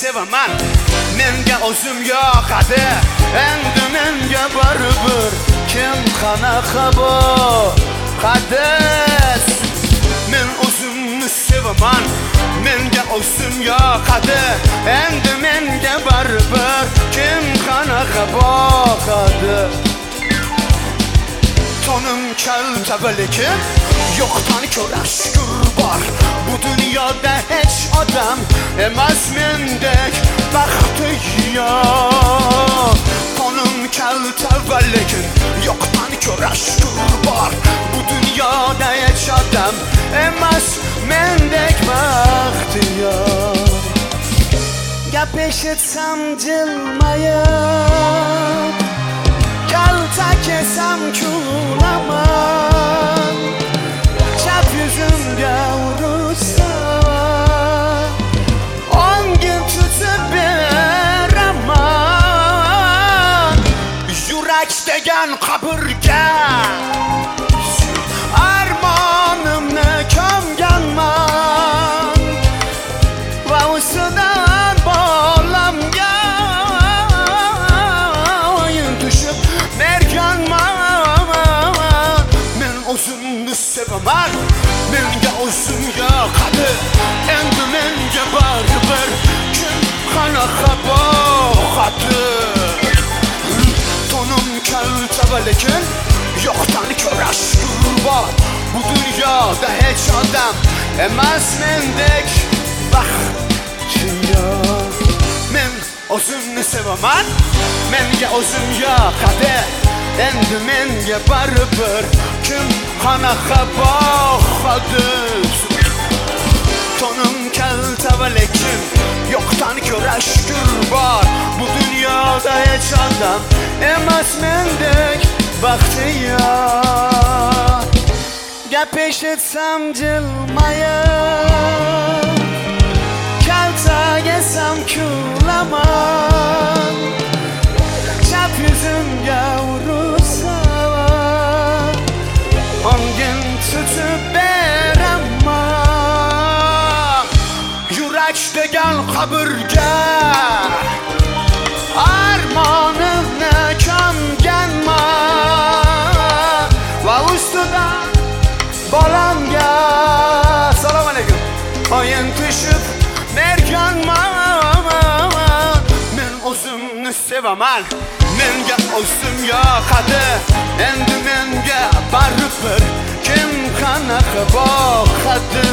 sevaman. Menga o'zim yoqadi, endi menga baribir. Kim qanaqa bo'qadi? Men o'zimni sevaman, menga o'zim yoqadi, endi menga baribir. Kim qanaqa bo'qadi? Tonum kalta lekin yo'qdan ko'ra shukur bor. Bu dunyoda hech odam emas mendek baxti yo'q. Tonum kalta lekin yo'qdan ko'ra shukur bor. Bu dunyoda hech odam emas mendek baxti yo'q. Gap eshitsam jilmayib, kalta kesam kulaman. Chap yuzimga ursa o'ngim tutib beraman. Yurak degan qabrga armonimni ko'mganman va ustidan bolamga o'zimni sevaman, menga o'zim yoqadi, endi menga baribir. Kim qanaqa bo'qadi? Tonum kalta lekin yo'qdan ko'ra shukur bor. Bu dunyoda hech odam emas mendek baxti yo'q. Men o'zimni sevaman, menga o'zim yoqadi, endi menga baribir. Kim qanaqa bo'qadi? Tonum kalta lekin yo'qdan ko'ra shukur bor. Bu dunyoda hech odam emas mendek baxti yo'q. Gap eshitsam jilmayib, kalta yesam kulaman. Chap yuzimga ursa o'ngim tutib beraman. Yurak degan qabrga armonimni ko'mganman va ustidan bolamga salom alaykum o'yin tushib berganman. Men o'zimni sevaman, menga o'zim yoqadi, endi menga baribir. Kim qanaqa bo'qadi?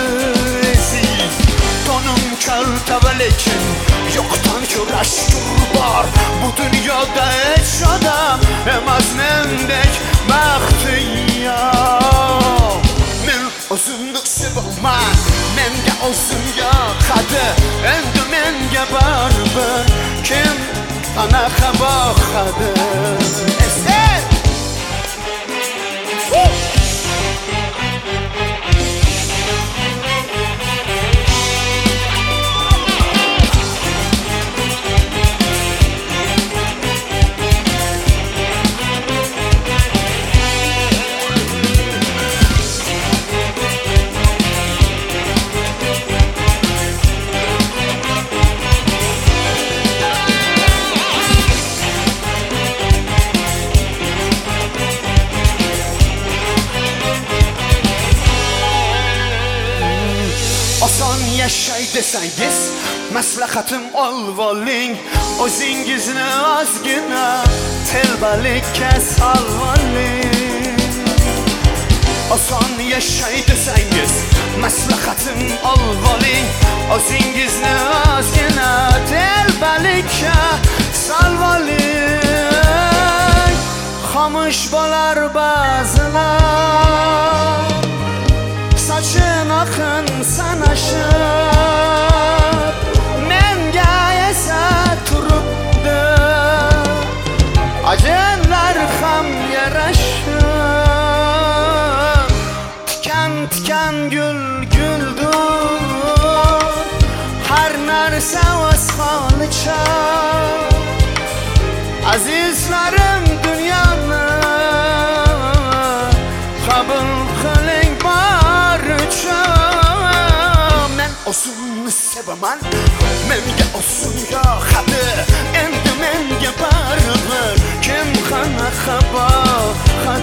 Tonum kalta lekin yo'qdan ko'ra shukur bor. Bu dunyoda hech odam emas mendek baxti yo'q. Men o'zimni sevaman, menga o'zim yoqadi, endi menga baribir. Kim qanaqa bo'qadi? Oson yashay desangiz, maslahatim olvoling. O'zingizni ozgina telbalikka solvoling. Oson yashay desangiz, maslahatim olvoling. O'zingizni ozgina telbalikka solvoling. Xomush bo'lar ba'zilar, sochim oqin sanashib, menga esa turibdi ajinlar ham yarashib. Tikan gul guldur, har narsa o'z holicha. Azizlarim, dunyoni qabul qiling baricha. Men o'zimni sevaman, menga olsun yoqadi. Endi menga baribir kim qanaqa